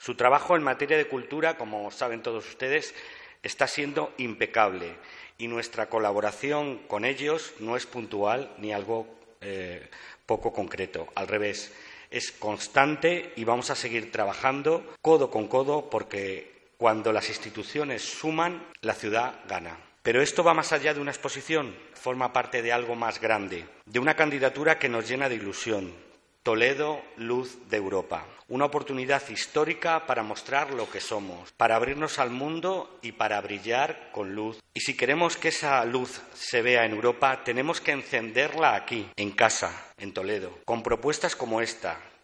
Su trabajo en materia de cultura, como saben todos ustedes, está siendo impecable y nuestra colaboración con ellos no es puntual ni algo poco concreto. Al revés, es constante y vamos a seguir trabajando codo con codo porque cuando las instituciones suman, la ciudad gana. Pero esto va más allá de una exposición, forma parte de algo más grande, de una candidatura que nos llena de ilusión. Toledo, luz de Europa. Una oportunidad histórica para mostrar lo que somos, para abrirnos al mundo y para brillar con luz. Y si queremos que esa luz se vea en Europa, tenemos que encenderla aquí, en casa, en Toledo, con propuestas como esta,